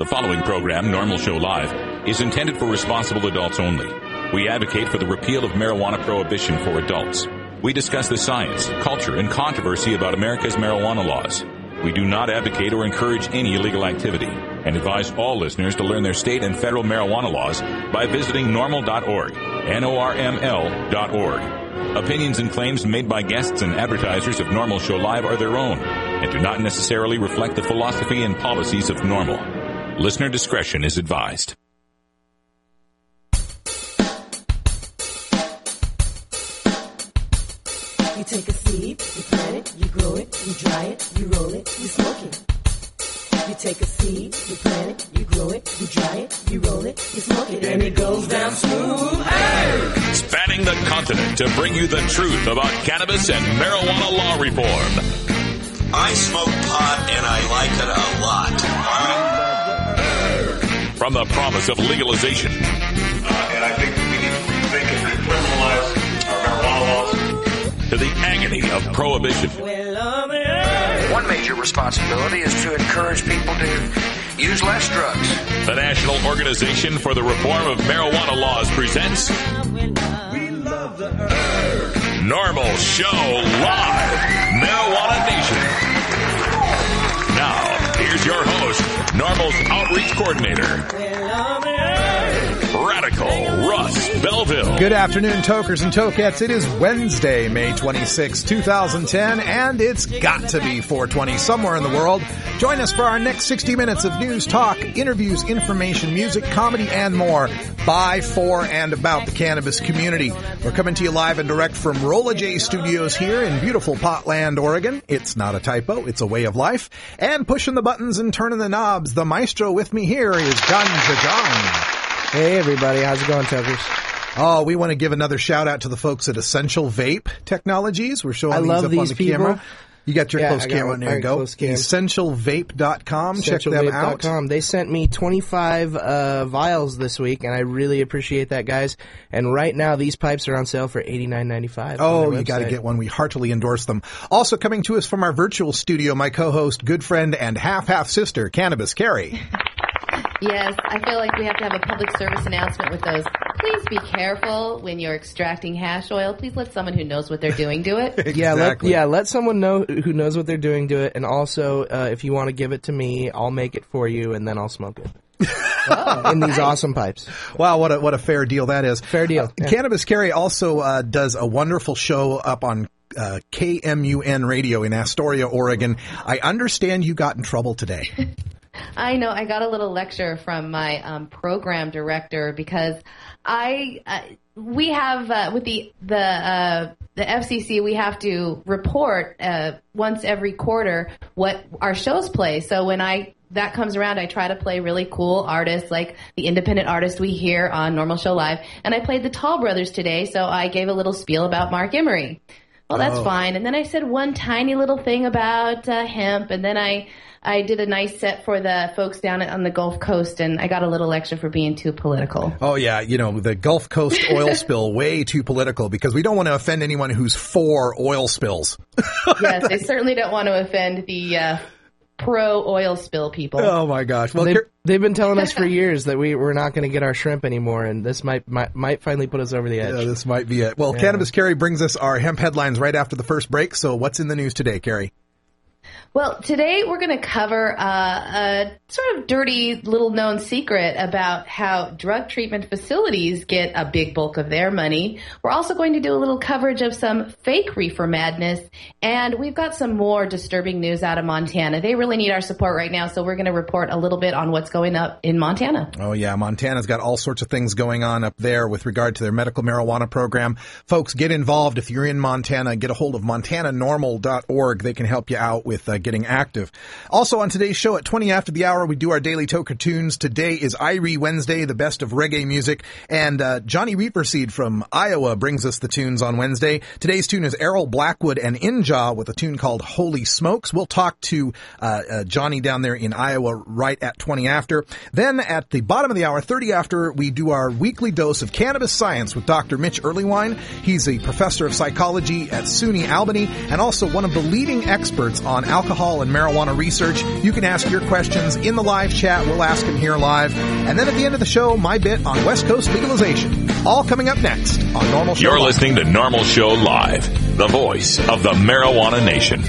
The following program, Normal Show Live, is intended for responsible adults only. We advocate for the repeal of marijuana prohibition for adults. We discuss the science, culture, and controversy about America's marijuana laws. We do not advocate or encourage any illegal activity and advise all listeners to learn their state and federal marijuana laws by visiting normal.org, NORML.org. Opinions and claims made by guests and advertisers of Normal Show Live are their own and do not necessarily reflect the philosophy and policies of Normal. Listener discretion is advised. You take a seed, you plant it, you grow it, you dry it, you roll it, you smoke it. You take a seed, you plant it, you grow it, you dry it, you roll it, you smoke it, and it goes down smooth. Hey! Spanning the continent to bring you the truth about cannabis and marijuana law reform. I smoke pot and I like it a lot. From the promise of legalization. And I think we need to rethink and recriminalize our marijuana laws. To the agony of prohibition. One major responsibility is to encourage people to use less drugs. The National Organization for the Reform of Marijuana Laws presents Normal Show Live, Marijuana Nation. Now, here's your host, Normal's Outreach Coordinator, Radical Russ Belville. Good afternoon, tokers and tokettes. It is Wednesday, May 26, 2010, and it's got to be 420 somewhere in the world. Join us for our next 60 minutes of news, talk, interviews, information, music, comedy, and more by, for, and about the cannabis community. We're coming to you live and direct from Rolla J Studios here in beautiful Potland, Oregon. It's not a typo, it's a way of life. And pushing the buttons and turning the knobs, the maestro with me here is Ganja John. Hey everybody, how's it going, tokers? Oh, we want to give another shout out to the folks at Essential Vape Technologies. We're showing these up on the camera. You got your close camera. There you go. EssentialVape.com. Check them out. They sent me 25 vials this week, and I really appreciate that, guys. And right now, these pipes are on sale for $89.95. Oh, you got to get one. We heartily endorse them. Also coming to us from our virtual studio, my co-host, good friend, and half sister, Cannabis Carrie. Yes, I feel like we have to have a public service announcement with those. Please be careful when you're extracting hash oil. Please let someone who knows what they're doing do it. Exactly. Let someone know who knows what they're doing do it. And also, if you want to give it to me, I'll make it for you, and then I'll smoke it. In these awesome pipes. Wow, what a fair deal that is. Fair deal. Yeah. Cannabis Carrie also does a wonderful show up on KMUN Radio in Astoria, Oregon. I understand you got in trouble today. I know. I got a little lecture from my program director because we have with the FCC, we have to report once every quarter what our shows play. So when that comes around, I try to play really cool artists like the independent artist we hear on Normal Show Live. And I played the Tall Brothers today, so I gave a little spiel about Mark Emery. Well, that's fine. And then I said one tiny little thing about hemp, and then I did a nice set for the folks down on the Gulf Coast, and I got a little lecture for being too political. Oh, yeah. The Gulf Coast oil spill, way too political, because we don't want to offend anyone who's for oil spills. Yes, I certainly don't want to offend the pro-oil spill people. Oh, my gosh. Well, they've been telling us for years that we're not going to get our shrimp anymore, and this might finally put us over the edge. Yeah, this might be it. Well, Cannabis Carrie brings us our hemp headlines right after the first break, so what's in the news today, Carrie? Well, today we're going to cover a sort of dirty little known secret about how drug treatment facilities get a big bulk of their money. We're also going to do a little coverage of some fake reefer madness, and we've got some more disturbing news out of Montana. They really need our support right now, so we're going to report a little bit on what's going up in Montana. Oh, yeah. Montana's got all sorts of things going on up there with regard to their medical marijuana program. Folks, get involved. If you're in Montana, get a hold of montananormal.org. They can help you out with getting active. Also on today's show at 20 after the hour, we do our daily Toker Tunes. Today is Irie Wednesday, the best of reggae music. And Johnny Reaperseed from Iowa brings us the tunes on Wednesday. Today's tune is Errol Blackwood and Inja with a tune called Holy Smokes. We'll talk to Johnny down there in Iowa right at 20 after. Then at the bottom of the hour, 30 after, we do our weekly dose of cannabis science with Dr. Mitch Earlywine. He's a professor of psychology at SUNY Albany and also one of the leading experts on alcohol alcohol and marijuana research. You can ask your questions in the live chat. We'll ask them here live. And then at the end of the show, my bit on West Coast legalization. All coming up next on Normal Show You're Live. listening to Normal Show Live, the voice of the marijuana nation.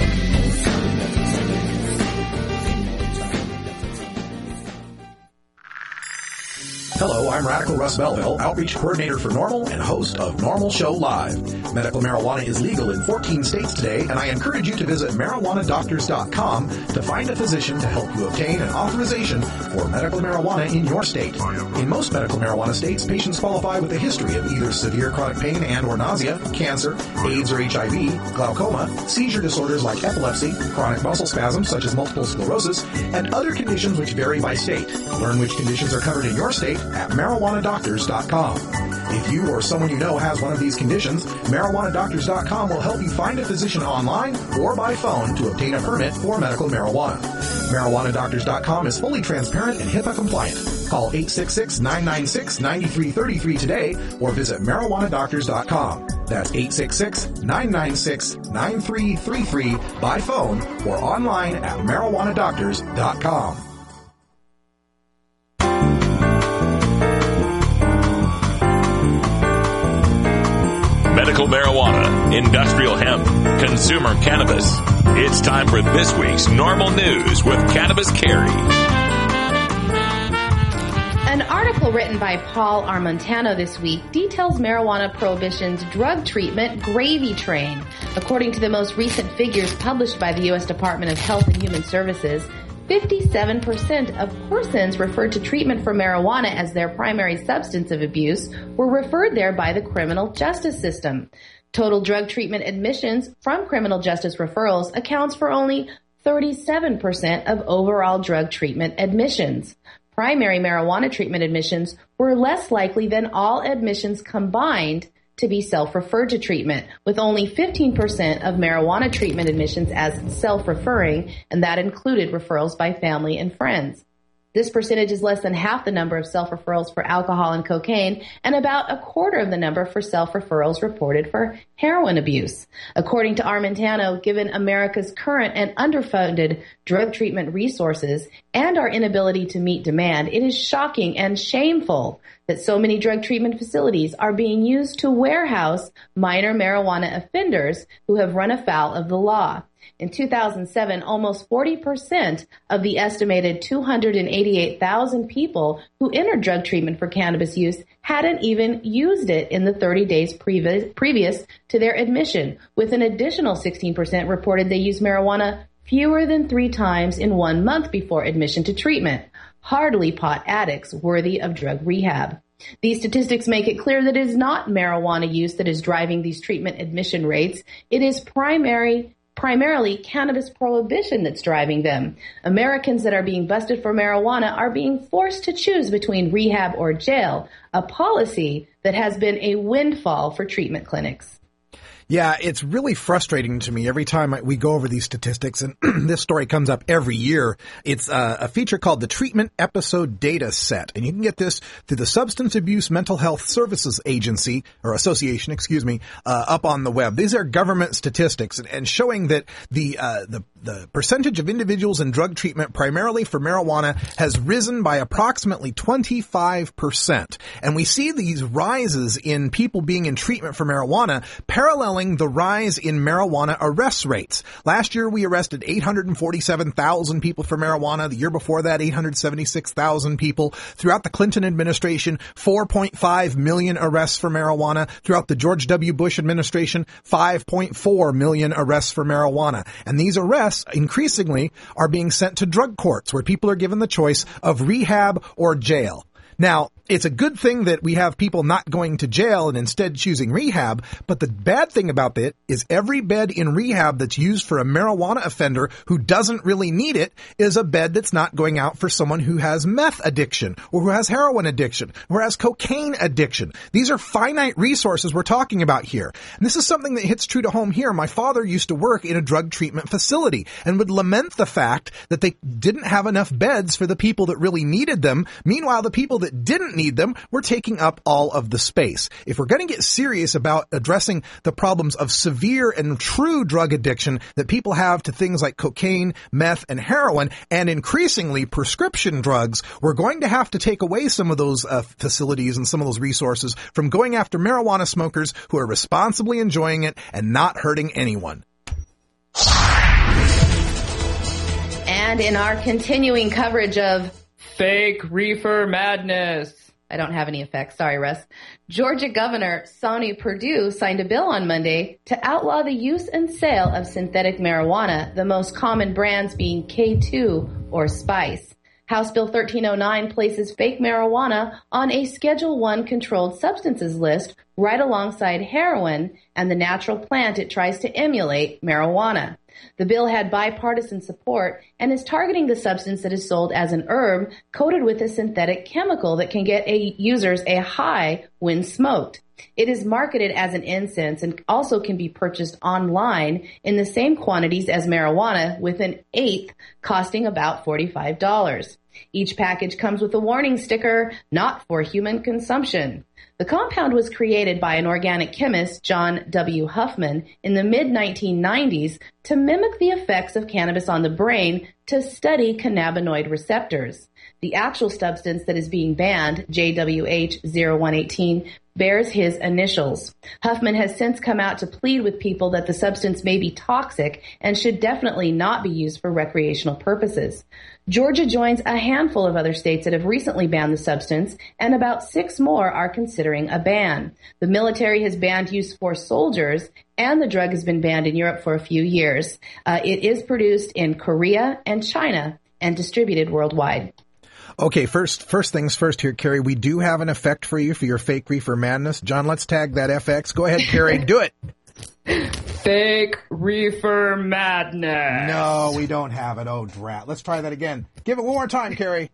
Hello, I'm Radical Russ Belville, Outreach Coordinator for NORML and host of Normal Show Live. Medical marijuana is legal in 14 states today, and I encourage you to visit marijuanadoctors.com to find a physician to help you obtain an authorization for medical marijuana in your state. In most medical marijuana states, patients qualify with a history of either severe chronic pain and or nausea, cancer, AIDS or HIV, glaucoma, seizure disorders like epilepsy, chronic muscle spasms such as multiple sclerosis, and other conditions which vary by state. Learn which conditions are covered in your state at marijuanadoctors.com. If you or someone you know has one of these conditions, marijuanadoctors.com will help you find a physician online or by phone to obtain a permit for medical marijuana. Marijuanadoctors.com is fully transparent and HIPAA compliant. Call 866-996-9333 today or visit marijuanadoctors.com. That's 866-996-9333 by phone or online at marijuanadoctors.com. Medical marijuana, industrial hemp, consumer cannabis. It's time for this week's Normal News with Cannabis Carrie. An article written by Paul Armentano this week details marijuana prohibition's drug treatment gravy train. According to the most recent figures published by the U.S. Department of Health and Human Services, 57% of persons referred to treatment for marijuana as their primary substance of abuse were referred there by the criminal justice system. Total drug treatment admissions from criminal justice referrals accounts for only 37% of overall drug treatment admissions. Primary marijuana treatment admissions were less likely than all admissions combined to be self-referred to treatment, with only 15% of marijuana treatment admissions as self-referring, and that included referrals by family and friends. This percentage is less than half the number of self-referrals for alcohol and cocaine, and about a quarter of the number for self-referrals reported for heroin abuse. According to Armentano, given America's current and underfunded drug treatment resources and our inability to meet demand, it is shocking and shameful that so many drug treatment facilities are being used to warehouse minor marijuana offenders who have run afoul of the law. In 2007, almost 40% of the estimated 288,000 people who entered drug treatment for cannabis use hadn't even used it in the 30 days previous to their admission, with an additional 16% reported they used marijuana fewer than 3 times in 1 month before admission to treatment. Hardly pot addicts worthy of drug rehab. These statistics make it clear that it is not marijuana use that is driving these treatment admission rates. It is primarily cannabis prohibition that's driving them. Americans that are being busted for marijuana are being forced to choose between rehab or jail, a policy that has been a windfall for treatment clinics. Yeah, it's really frustrating to me every time we go over these statistics, and this story comes up every year. It's a feature called the Treatment Episode Data Set, and you can get this through the Substance Abuse Mental Health Services Agency, or Association, up on the web. These are government statistics, and showing that the percentage of individuals in drug treatment, primarily for marijuana, has risen by approximately 25%. And we see these rises in people being in treatment for marijuana paralleling the rise in marijuana arrest rates. Last year, we arrested 847,000 people for marijuana. The year before that, 876,000 people. Throughout the Clinton administration, 4.5 million arrests for marijuana. Throughout the George W. Bush administration, 5.4 million arrests for marijuana. And these arrests increasingly are being sent to drug courts, where people are given the choice of rehab or jail. Now, it's a good thing that we have people not going to jail and instead choosing rehab, but the bad thing about it is every bed in rehab that's used for a marijuana offender who doesn't really need it is a bed that's not going out for someone who has meth addiction or who has heroin addiction or has cocaine addiction. These are finite resources we're talking about here. And this is something that hits true to home here. My father used to work in a drug treatment facility and would lament the fact that they didn't have enough beds for the people that really needed them. Meanwhile, the people that that didn't need them were taking up all of the space. If we're going to get serious about addressing the problems of severe and true drug addiction that people have to things like cocaine, meth, and heroin, and increasingly prescription drugs, we're going to have to take away some of those facilities and some of those resources from going after marijuana smokers who are responsibly enjoying it and not hurting anyone. And in our continuing coverage of fake reefer madness. I don't have any effects. Sorry, Russ. Georgia Governor Sonny Perdue signed a bill on Monday to outlaw the use and sale of synthetic marijuana, the most common brands being K2 or Spice. House Bill 1309 places fake marijuana on a Schedule I controlled substances list right alongside heroin and the natural plant it tries to emulate, marijuana. The bill had bipartisan support and is targeting the substance that is sold as an herb coated with a synthetic chemical that can get users a high when smoked. It is marketed as an incense and also can be purchased online in the same quantities as marijuana, with an eighth costing about $45. Each package comes with a warning sticker, not for human consumption. The compound was created by an organic chemist, John W. Huffman, in the mid-1990s to mimic the effects of cannabis on the brain to study cannabinoid receptors. The actual substance that is being banned, JWH-0118, bears his initials. Huffman has since come out to plead with people that the substance may be toxic and should definitely not be used for recreational purposes. Georgia joins a handful of other states that have recently banned the substance, and about 6 more are considering a ban. The military has banned use for soldiers, and the drug has been banned in Europe for a few years. It is produced in Korea and China and distributed worldwide. Okay, first things first here, Carrie. We do have an effect for you for your fake reefer madness. John, let's tag that FX. Go ahead, Carrie. Do it. Fake reefer madness. No, we don't have it. Oh, drat. Let's try that again. Give it one more time, Carrie.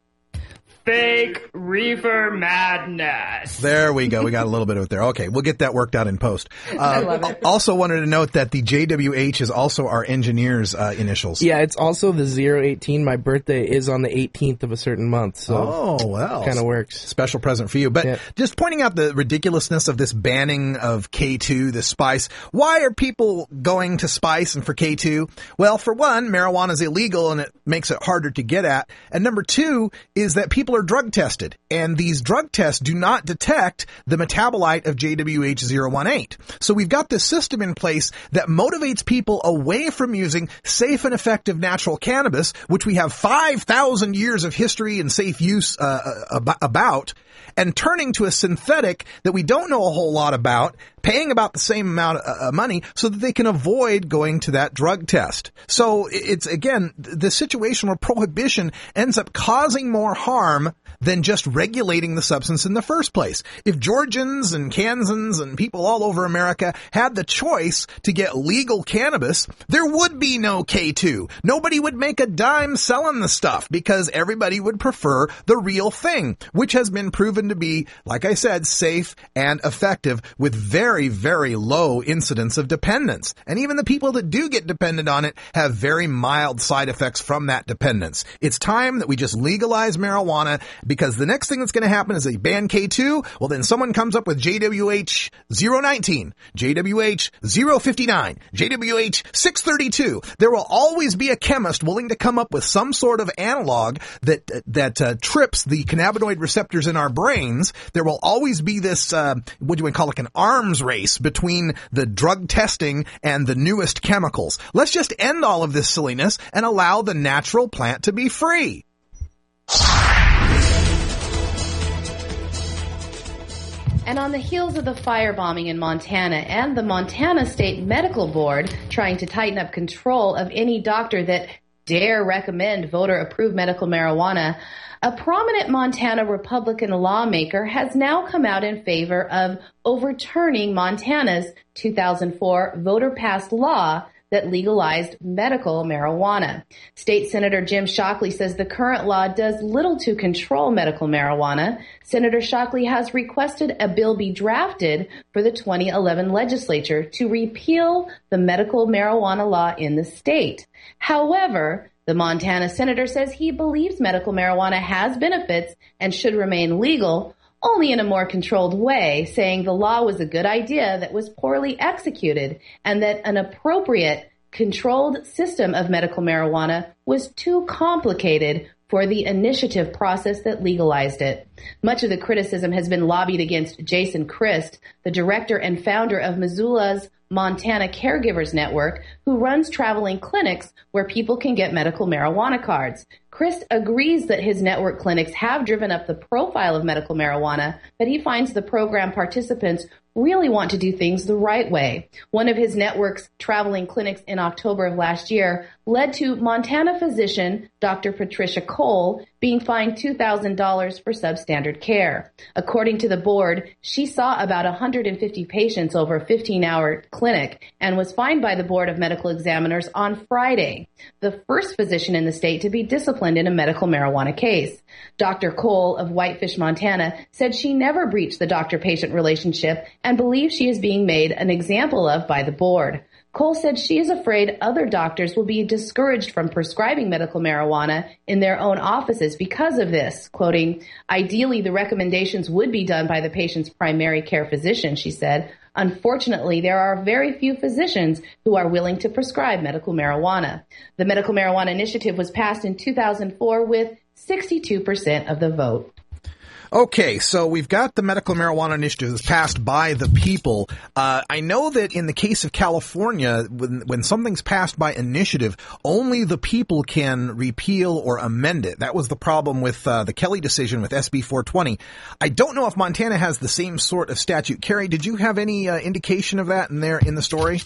Fake reefer madness. There we go. We got a little bit of it there. Okay, we'll get that worked out in post. I love it. Also wanted to note that the JWH is also our engineer's initials. Yeah, it's also the 018. My birthday is on the 18th of a certain month, so oh, well, kind of works. Special present for you. But yeah. Just pointing out the ridiculousness of this banning of K2, the Spice. Why are people going to Spice and for K2? Well, for one, marijuana is illegal and it makes it harder to get at. And number two is that people are drug tested, and these drug tests do not detect the metabolite of JWH-018. So we've got this system in place that motivates people away from using safe and effective natural cannabis, which we have 5,000 years of history and safe use about, and turning to a synthetic that we don't know a whole lot about, paying about the same amount of money so that they can avoid going to that drug test. So it's, again, the situation where prohibition ends up causing more harm than just regulating the substance in the first place. If Georgians and Kansans and people all over America had the choice to get legal cannabis, there would be no K2. Nobody would make a dime selling the stuff because everybody would prefer the real thing, which has been proven to be, like I said, safe and effective with very, very low incidence of dependence. And even the people that do get dependent on it have very mild side effects from that dependence. It's time that we just legalize marijuana, because the next thing that's going to happen is they ban K2. Well, then someone comes up with JWH-019, JWH-059, JWH-632. There will always be a chemist willing to come up with some sort of analog that trips the cannabinoid receptors in our brains. There will always be this, what do we call it, an arms race between the drug testing and the newest chemicals. Let's just end all of this silliness and allow the natural plant to be free. And on the heels of the firebombing in Montana and the Montana State Medical Board trying to tighten up control of any doctor that dare recommend voter-approved medical marijuana, a prominent Montana Republican lawmaker has now come out in favor of overturning Montana's 2004 voter-passed law that legalized medical marijuana. State Senator Jim Shockley says the current law does little to control medical marijuana. Senator Shockley has requested a bill be drafted for the 2011 legislature to repeal the medical marijuana law in the state. However, The Montana senator says he believes medical marijuana has benefits and should remain legal, only in a more controlled way, saying the law was a good idea that was poorly executed and that an appropriate, controlled system of medical marijuana was too complicated for the initiative process that legalized it. Much of the criticism has been lobbied against Jason Christ, the director and founder of Missoula's Montana Caregivers Network, who runs traveling clinics where people can get medical marijuana cards. Christ agrees that his network clinics have driven up the profile of medical marijuana, but he finds the program participants really want to do things the right way. One of his network's traveling clinics in October of last year led to Montana physician Dr. Patricia Cole being fined $2,000 for substandard care. According to the board, she saw about 150 patients over a 15-hour clinic and was fined by the Board of Medical Examiners on Friday, the first physician in the state to be disciplined in a medical marijuana case. Dr. Cole of Whitefish, Montana, said she never breached the doctor-patient relationship and believes she is being made an example of by the board. Cole said she is afraid other doctors will be discouraged from prescribing medical marijuana in their own offices because of this. Quoting, "Ideally, the recommendations would be done by the patient's primary care physician," she said. "Unfortunately, there are very few physicians who are willing to prescribe medical marijuana." The Medical Marijuana Initiative was passed in 2004 with 62% of the vote. Okay, so we've got the Medical Marijuana Initiative that's passed by the people. I know that in the case of California, when something's passed by initiative, only the people can repeal or amend it. That was the problem with the Kelly decision with SB 420. I don't know if Montana has the same sort of statute. Carrie, did you have any indication of that in the story?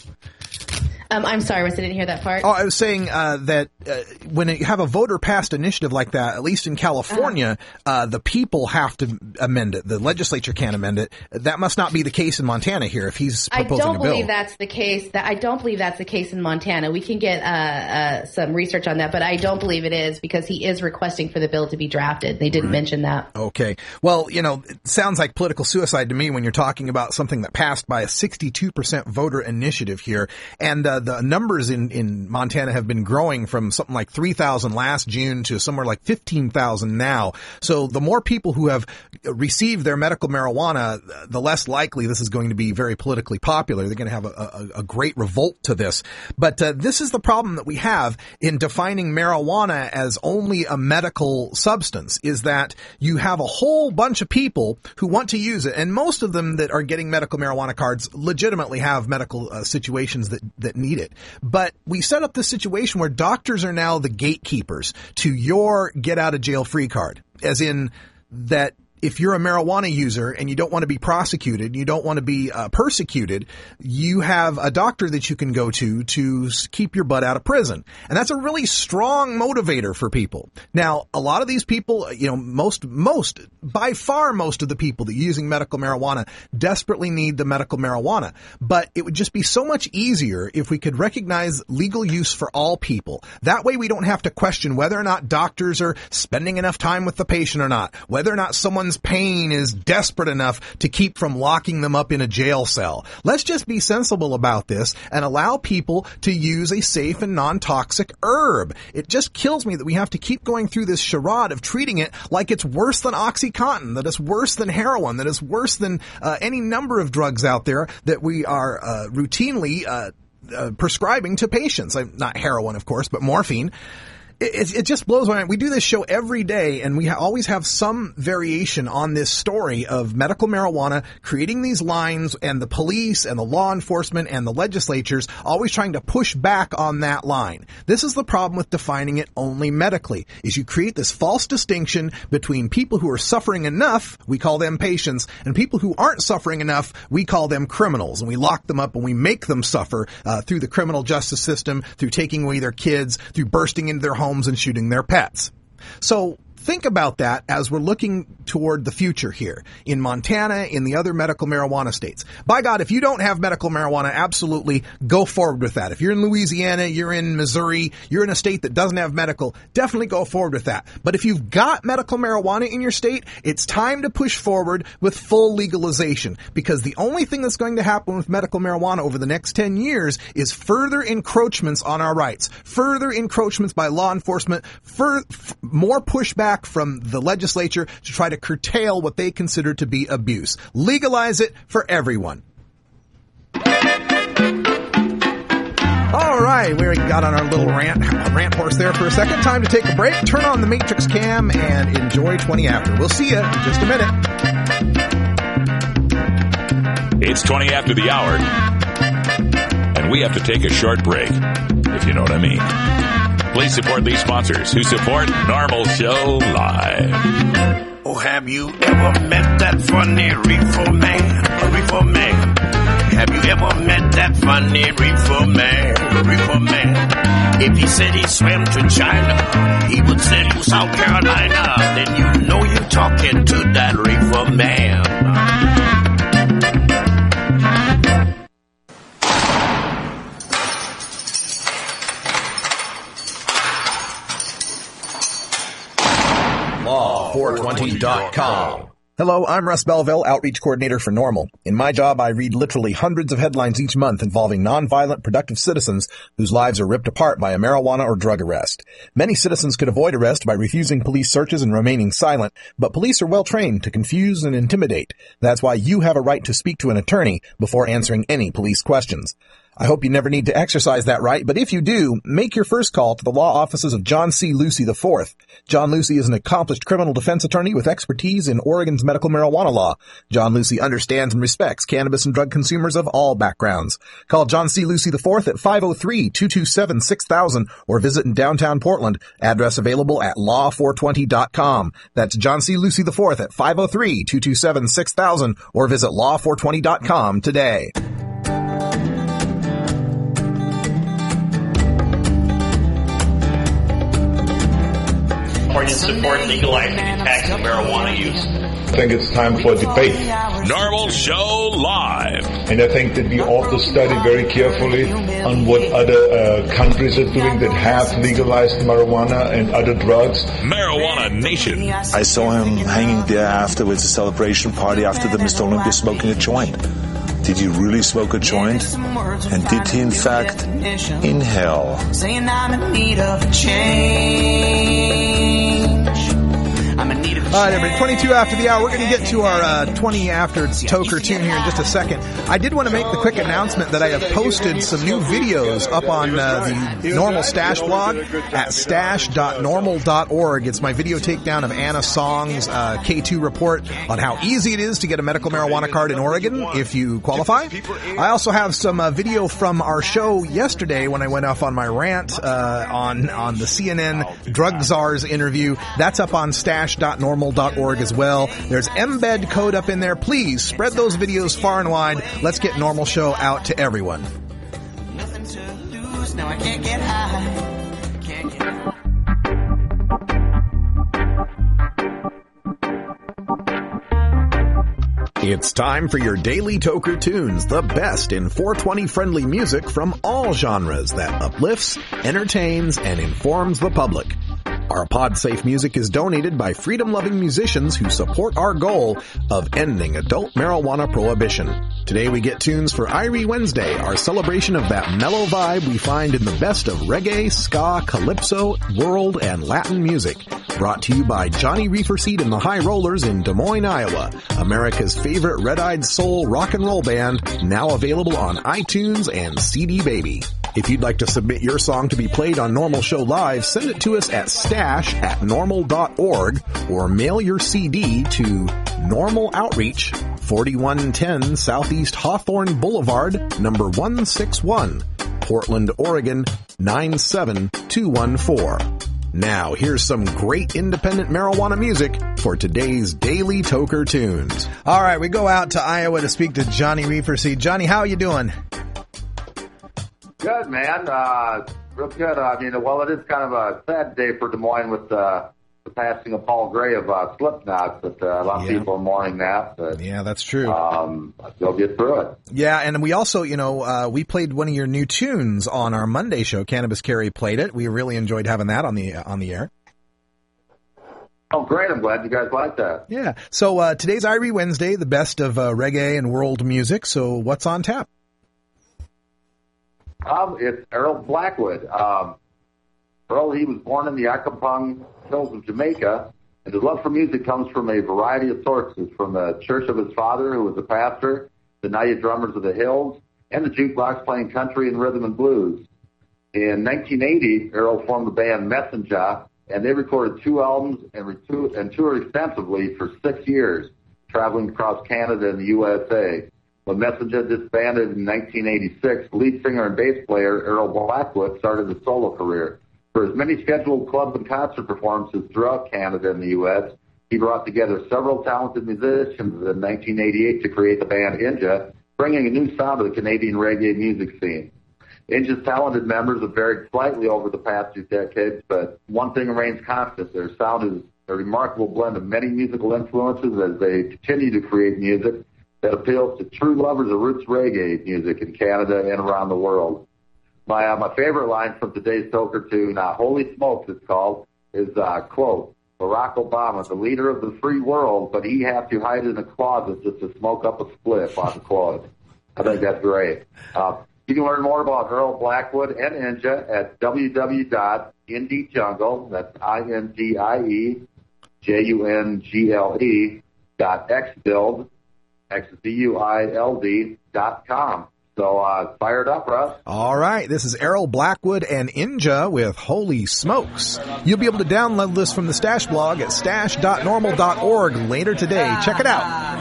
I'm sorry, Russ, I didn't hear that part. Oh, I was saying that when you have a voter-passed initiative like that, at least in California, the people have to amend it. The legislature can't amend it. That must not be the case in Montana here if he's proposing a bill. I don't believe that's the case. I don't believe that's the case in Montana. We can get some research on that, but I don't believe it is because he is requesting for the bill to be drafted. They didn't mention that. Okay. Well, it sounds like political suicide to me when you're talking about something that passed by a 62% voter initiative here. And the numbers in Montana have been growing from something like 3,000 last June to somewhere like 15,000 now. So the more people who have received their medical marijuana, the less likely this is going to be very politically popular. They're going to have a great revolt to this. But this is the problem that we have in defining marijuana as only a medical substance, is that you have a whole bunch of people who want to use it, and most of them that are getting medical marijuana cards legitimately have medical situations that need it. But we set up this situation where doctors are now the gatekeepers to your get-out-of-jail-free card, as in that if you're a marijuana user and you don't want to be prosecuted, you don't want to be persecuted, you have a doctor that you can go to keep your butt out of prison. And that's a really strong motivator for people. Now, a lot of these people, by far most of the people that are using medical marijuana desperately need the medical marijuana. But it would just be so much easier if we could recognize legal use for all people. That way we don't have to question whether or not doctors are spending enough time with the patient or not, whether or not someone's pain is desperate enough to keep from locking them up in a jail cell. Let's just be sensible about this and allow people to use a safe and non-toxic herb. It just kills me that we have to keep going through this charade of treating it like it's worse than OxyContin, that it's worse than heroin, that it's worse than any number of drugs out there that we are routinely prescribing to patients. Not heroin, of course, but morphine. It just blows my mind. We do this show every day, and we always have some variation on this story of medical marijuana creating these lines, and the police and the law enforcement and the legislatures always trying to push back on that line. This is the problem with defining it only medically, is you create this false distinction between people who are suffering enough, we call them patients, and people who aren't suffering enough, we call them criminals. And we lock them up and we make them suffer through the criminal justice system, through taking away their kids, through bursting into their homes and shooting their pets. So think about that as we're looking toward the future here in Montana, in the other medical marijuana states. By God, if you don't have medical marijuana, absolutely go forward with that. If you're in Louisiana, you're in Missouri, you're in a state that doesn't have medical, definitely go forward with that. But if you've got medical marijuana in your state, it's time to push forward with full legalization, because the only thing that's going to happen with medical marijuana over the next 10 years is further encroachments on our rights, further encroachments by law enforcement, more pushback from the legislature to try to curtail what they consider to be abuse. Legalize it for everyone. All right, we got on our little rant horse there for a second. Time to take a break, turn on the Matrix cam, and enjoy 20 After. We'll see you in just a minute. It's 20 after the hour, and we have to take a short break, if you know what I mean. Please support these sponsors who support Normal Show Live. Oh, have you ever met that funny reefer man? A reefer man. Have you ever met that funny reefer man? A reefer man. If he said he swam to China, he would send you South Carolina. Then you know you're talking to that reefer man. Law420.com. Hello, I'm Russ Belville, Outreach Coordinator for NORML. In my job, I read literally hundreds of headlines each month involving nonviolent, productive citizens whose lives are ripped apart by a marijuana or drug arrest. Many citizens could avoid arrest by refusing police searches and remaining silent, but police are well trained to confuse and intimidate. That's why you have a right to speak to an attorney before answering any police questions. I hope you never need to exercise that right, but if you do, make your first call to the law offices of John C. Lucy IV. John Lucy is an accomplished criminal defense attorney with expertise in Oregon's medical marijuana law. John Lucy understands and respects cannabis and drug consumers of all backgrounds. Call John C. Lucy IV at 503-227-6000 or visit in downtown Portland. Address available at law420.com. That's John C. Lucy IV at 503-227-6000 or visit law420.com today. Or you support legalizing and taxing marijuana use? I think it's time for debate. Normal Show Live. And I think that we ought to study very carefully on what other countries are doing that have legalized marijuana and other drugs. Marijuana Nation. I saw him hanging there afterwards, a celebration party after the Mr. Olympia smoking a joint. Did he really smoke a joint? And did he in fact inhale? Saying I'm in need of a change. I'm in need of a change. All right, everybody, 22 after the hour. We're going to get to our 20 after toker tune here in just a second. I did want to make the quick announcement that I have posted some new videos up on the NORML Stash blog at stash.normal.org. It's my video takedown of Anna Song's K2 report on how easy it is to get a medical marijuana card in Oregon if you qualify. I also have some video from our show yesterday when I went off on my rant on the CNN Drug Czars interview. That's up on stash.normal.org as well. There's embed code up in there. Please spread those videos far and wide. Let's get Normal Show out to everyone. Nothing to lose, now I can't get high. Can't get high. It's time for your daily Toker Tunes, the best in 420-friendly music from all genres that uplifts, entertains, and informs the public. Our PodSafe music is donated by freedom-loving musicians who support our goal of ending adult marijuana prohibition. Today we get tunes for Irie Wednesday, our celebration of that mellow vibe we find in the best of reggae, ska, calypso, world, and Latin music. Brought to you by Johnny Reeferseed and the High Rollers in Des Moines, Iowa, America's favorite red-eyed soul rock and roll band, now available on iTunes and CD Baby. If you'd like to submit your song to be played on Normal Show Live, send it to us at stash@normal.org or mail your CD to NORML Outreach, 4110 Southeast Hawthorne Boulevard, number 161, Portland, Oregon, 97214. Now, here's some great independent marijuana music for today's Daily Toker Tunes. All right, we go out to Iowa to speak to Johnny Reeferseed. Johnny, how are you doing? Good, man. Real good. I mean, well, it is kind of a sad day for Des Moines with the passing of Paul Gray of Slipknot, but a lot of people are mourning that. But, yeah, that's true. They'll get through it. Yeah, and we also, we played one of your new tunes on our Monday show. Cannabis Carry played it. We really enjoyed having that on the air. Oh, great. I'm glad you guys like that. Yeah. So today's Irie Wednesday, the best of reggae and world music. So what's on tap? It's Earl Blackwood. Earl, he was born in the Acapulco Hills of Jamaica, and his love for music comes from a variety of sources, from the church of his father, who was a pastor, the Naya Drummers of the Hills, and the jukebox playing country and rhythm and blues. In 1980, Earl formed the band Messenger, and they recorded 2 albums and toured extensively for 6 years, traveling across Canada and the USA. When Messenger disbanded in 1986, lead singer and bass player Earl Blackwood started a solo career. For his many scheduled club and concert performances throughout Canada and the U.S., he brought together several talented musicians in 1988 to create the band Inja, bringing a new sound to the Canadian reggae music scene. Inja's talented members have varied slightly over the past 2 decades, but one thing remains constant. Their sound is a remarkable blend of many musical influences as they continue to create music that appeals to true lovers of roots reggae music in Canada and around the world. My favorite line from today's Toker tune, Holy Smokes it's called, is, quote, Barack Obama, the leader of the free world, but he has to hide in a closet just to smoke up a spliff, unquote. I think that's great. You can learn more about Earl Blackwood and Inja at www.indiejungle, that's INDIEJUNGLE.xbuild.com. So fired up, Russ. All right. This is Errol Blackwood and Inja with Holy Smokes. You'll be able to download this from the Stash blog at stash.normal.org later today. Check it out.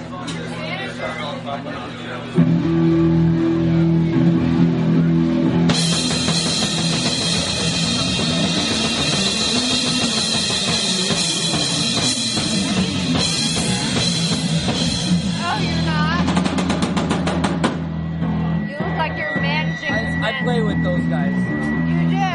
I play with those guys. You do?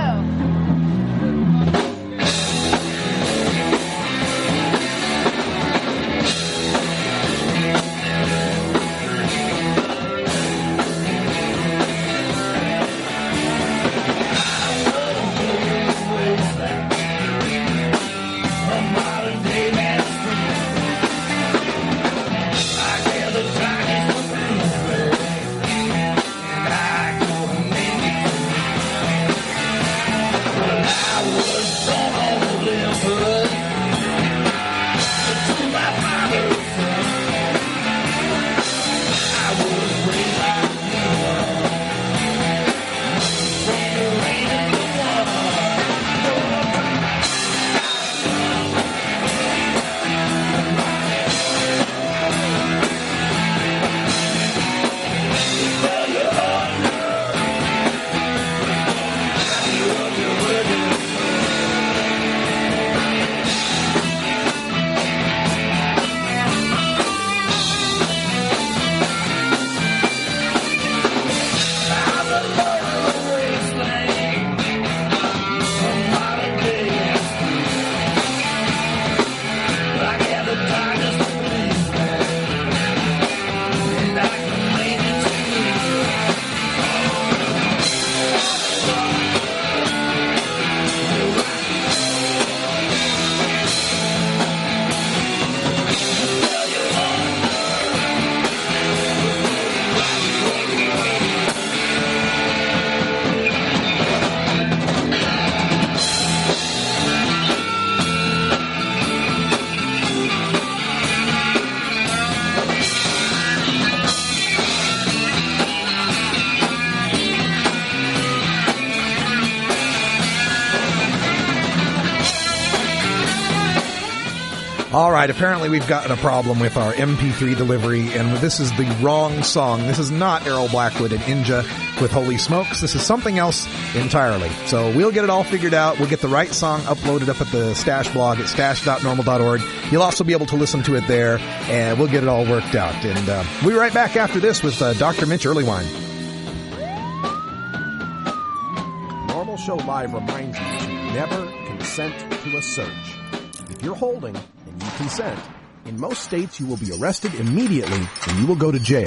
All right, apparently we've gotten a problem with our MP3 delivery, and this is the wrong song. This is not Errol Blackwood and Inja with Holy Smokes. This is something else entirely. So we'll get it all figured out. We'll get the right song uploaded up at the Stash blog at stash.normal.org. You'll also be able to listen to it there, and we'll get it all worked out. And we'll be right back after this with Dr. Mitch Earlywine. Normal Show Live reminds you to never consent to a search. you're holding and you consent, in most states you will be arrested immediately and you will go to jail.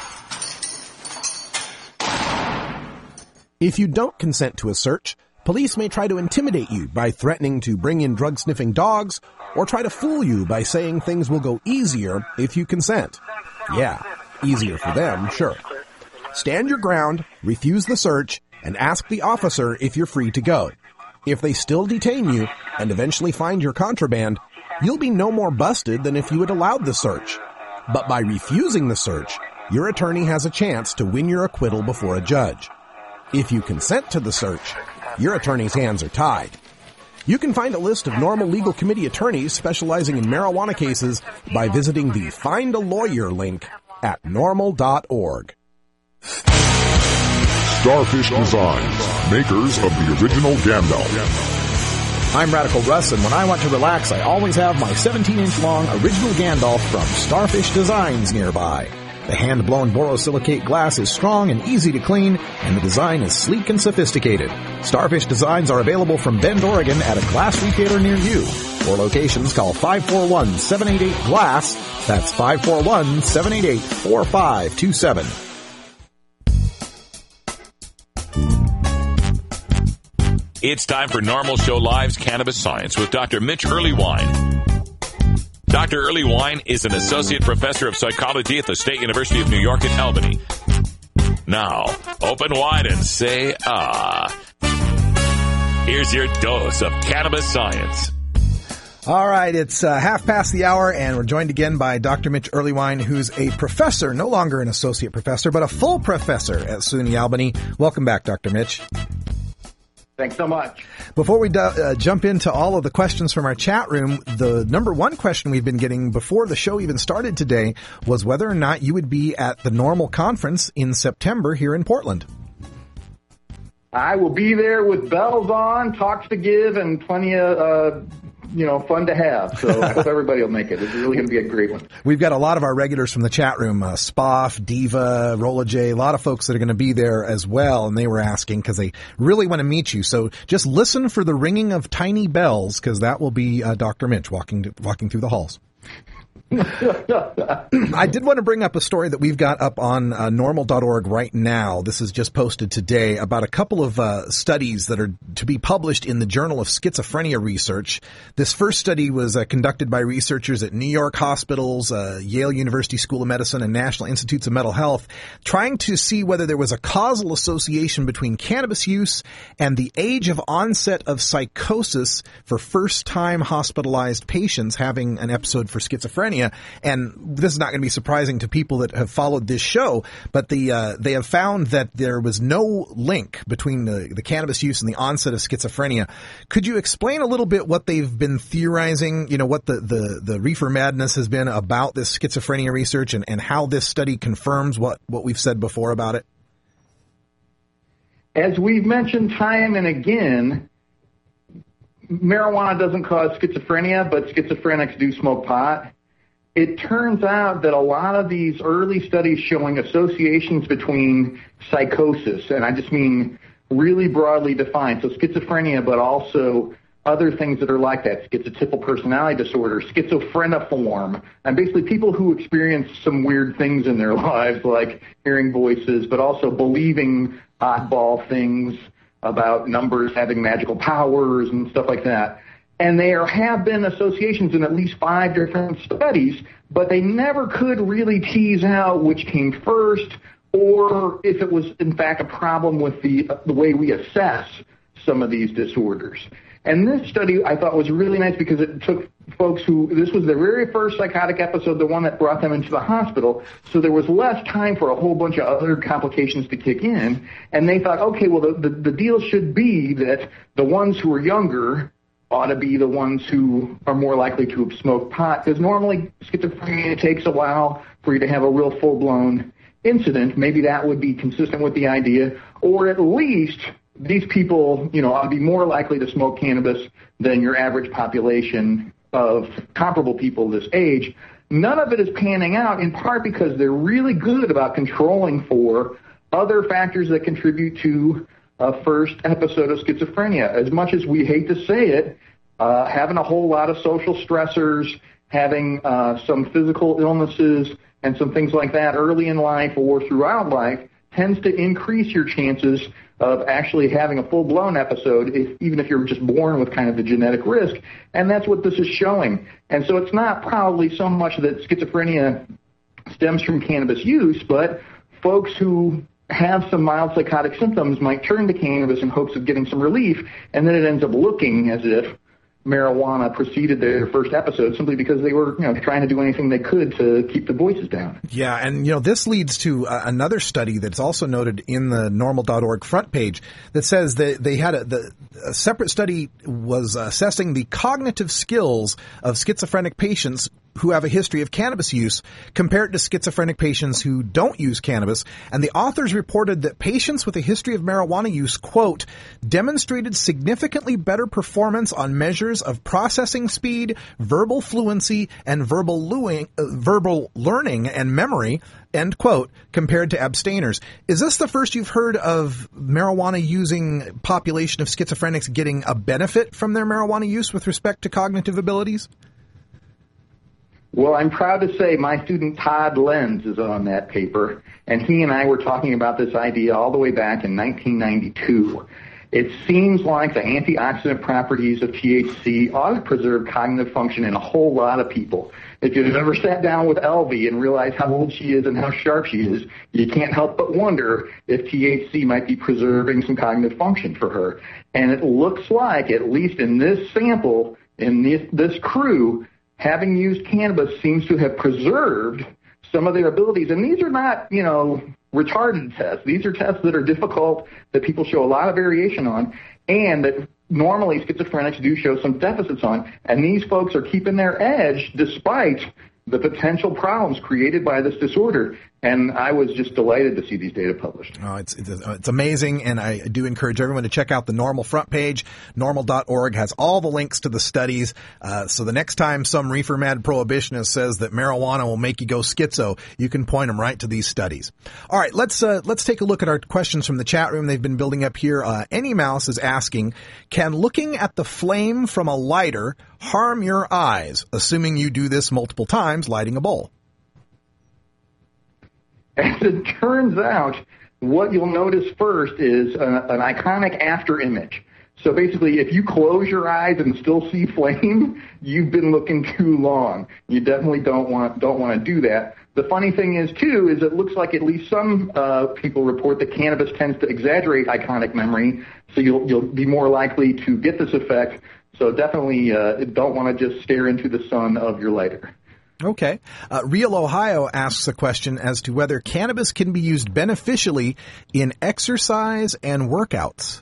If you don't consent to a search, police may try to intimidate you by threatening to bring in drug-sniffing dogs or try to fool you by saying things will go easier if you consent. Yeah, easier for them, sure. Stand your ground, refuse the search, and ask the officer if you're free to go. If they still detain you and eventually find your contraband, you'll be no more busted than if you had allowed the search. But by refusing the search, your attorney has a chance to win your acquittal before a judge. If you consent to the search, your attorney's hands are tied. You can find a list of Normal Legal Committee attorneys specializing in marijuana cases by visiting the Find a Lawyer link at normal.org. Starfish Designs, makers of the original Gandalf. I'm Radical Russ, and when I want to relax, I always have my 17-inch long original Gandalf from Starfish Designs nearby. The hand-blown borosilicate glass is strong and easy to clean, and the design is sleek and sophisticated. Starfish Designs are available from Bend, Oregon at a glass retailer near you. For locations, call 541-788-GLASS. That's 541-788-4527. It's time for Normal Show Live's Cannabis Science with Dr. Mitch Earleywine. Dr. Earleywine is an associate professor of psychology at the State University of New York at Albany. Now, open wide and say, ah. Here's your dose of cannabis science. All right, it's half past the hour, and we're joined again by Dr. Mitch Earleywine, who's a professor, no longer an associate professor, but a full professor at SUNY Albany. Welcome back, Dr. Mitch. Thanks so much. Before we jump into all of the questions from our chat room, the number one question we've been getting before the show even started today was whether or not you would be at the Normal Conference in September here in Portland. I will be there with bells on, talks to give, and plenty of fun to have. So I hope everybody will make it. It's really going to be a great one. We've got a lot of our regulars from the chat room, Spoff, Diva, Rolla J, a lot of folks that are going to be there as well, and they were asking because they really want to meet you. So just listen for the ringing of tiny bells, because that will be Dr. Mitch walking through the halls. I did want to bring up a story that we've got up on normal.org right now. This is just posted today about a couple of studies that are to be published in the Journal of Schizophrenia Research. This first study was conducted by researchers at New York hospitals, Yale University School of Medicine, and National Institutes of Mental Health, trying to see whether there was a causal association between cannabis use and the age of onset of psychosis for first-time hospitalized patients having an episode for schizophrenia. And this is not going to be surprising to people that have followed this show, but they have found that there was no link between the cannabis use and the onset of schizophrenia. Could you explain a little bit what they've been theorizing, what the reefer madness has been about this schizophrenia research and how this study confirms what we've said before about it? As we've mentioned time and again, marijuana doesn't cause schizophrenia, but schizophrenics do smoke pot. It turns out that a lot of these early studies showing associations between psychosis, and I just mean really broadly defined, so schizophrenia, but also other things that are like that, schizotypal personality disorder, schizophreniform, and basically people who experience some weird things in their lives, like hearing voices, but also believing oddball things about numbers having magical powers and stuff like that. And there have been associations in at least 5 different studies, but they never could really tease out which came first or if it was, in fact, a problem with the way we assess some of these disorders. And this study I thought was really nice because it took folks this was their very first psychotic episode, the one that brought them into the hospital, so there was less time for a whole bunch of other complications to kick in. And they thought, okay, well, the deal should be that the ones who are younger ought to be the ones who are more likely to have smoked pot, because normally schizophrenia takes a while for you to have a real full-blown incident. Maybe that would be consistent with the idea, or at least these people, ought to be more likely to smoke cannabis than your average population of comparable people this age. None of it is panning out, in part because they're really good about controlling for other factors that contribute to a first episode of schizophrenia. As much as we hate to say it, having a whole lot of social stressors, having some physical illnesses and some things like that early in life or throughout life tends to increase your chances of actually having a full-blown episode, even if you're just born with kind of the genetic risk. And that's what this is showing. And so it's not probably so much that schizophrenia stems from cannabis use, but folks who have some mild psychotic symptoms might turn to cannabis in hopes of getting some relief, and then it ends up looking as if marijuana preceded their first episode simply because they were, trying to do anything they could to keep the voices down. Yeah, and this leads to another study that's also noted in the normal.org front page that says that they had a separate study was assessing the cognitive skills of schizophrenic patients who have a history of cannabis use compared to schizophrenic patients who don't use cannabis. And the authors reported that patients with a history of marijuana use, quote, demonstrated significantly better performance on measures of processing speed, verbal fluency, and verbal learning and memory, end quote, compared to abstainers. Is this the first you've heard of marijuana using population of schizophrenics getting a benefit from their marijuana use with respect to cognitive abilities? Well, I'm proud to say my student Todd Lenz is on that paper, and he and I were talking about this idea all the way back in 1992. It seems like the antioxidant properties of THC ought to preserve cognitive function in a whole lot of people. If you've ever sat down with Elvie and realized how old she is and how sharp she is, you can't help but wonder if THC might be preserving some cognitive function for her. And it looks like, at least in this sample, in this crew, having used cannabis seems to have preserved some of their abilities. And these are not, retarded tests. These are tests that are difficult, that people show a lot of variation on, and that normally schizophrenics do show some deficits on. And these folks are keeping their edge despite the potential problems created by this disorder. And I was just delighted to see these data published. Oh, it's amazing, and I do encourage everyone to check out the Normal front page. Normal.org has all the links to the studies. So the next time some reefer mad prohibitionist says that marijuana will make you go schizo, you can point them right to these studies. All right, let's take a look at our questions from the chat room. They've been building up here. Any Mouse is asking, can looking at the flame from a lighter harm your eyes, assuming you do this multiple times, lighting a bowl? As it turns out, what you'll notice first is an iconic after image. So basically, if you close your eyes and still see flame, you've been looking too long. You definitely don't want to do that. The funny thing is, too, is it looks like at least some people report that cannabis tends to exaggerate iconic memory, so you'll be more likely to get this effect. So definitely don't want to just stare into the sun of your lighter. Okay. Real Ohio asks a question as to whether cannabis can be used beneficially in exercise and workouts.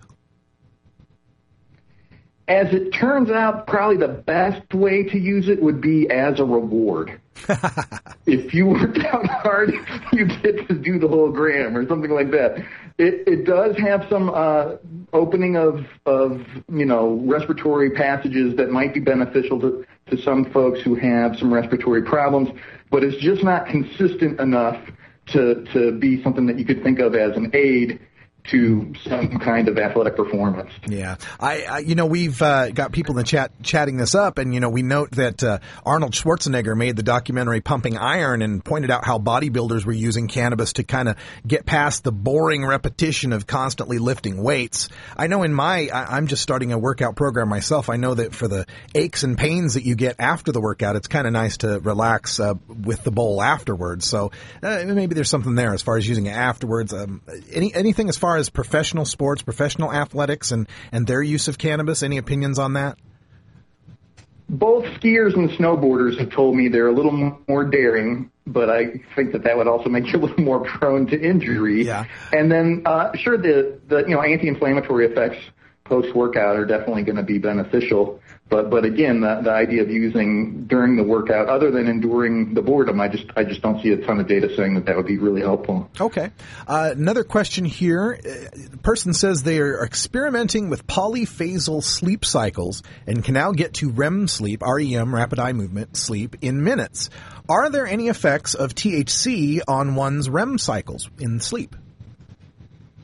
As it turns out, probably the best way to use it would be as a reward. If you work out hard, you get to do the whole gram or something like that. It does have some opening of respiratory passages that might be beneficial to some folks who have some respiratory problems, but it's just not consistent enough to be something that you could think of as an aid to some kind of athletic performance. Yeah. We've got people in the chat chatting this up, and, we note that Arnold Schwarzenegger made the documentary Pumping Iron and pointed out how bodybuilders were using cannabis to kind of get past the boring repetition of constantly lifting weights. I know I'm just starting a workout program myself. I know that for the aches and pains that you get after the workout, it's kind of nice to relax with the bowl afterwards. So maybe there's something there as far as using it afterwards. Anything as far as professional sports, professional athletics, and their use of cannabis? Any opinions on that? Both skiers and snowboarders have told me they're a little more daring, but I think that would also make you a little more prone to injury. Yeah. And then, sure, the anti-inflammatory effects post-workout are definitely going to be beneficial. But again, the idea of using during the workout, other than enduring the boredom, I just don't see a ton of data saying that would be really helpful. Okay. Another question here. The person says they are experimenting with polyphasal sleep cycles and can now get to REM sleep, REM, rapid eye movement sleep, in minutes. Are there any effects of THC on one's REM cycles in sleep?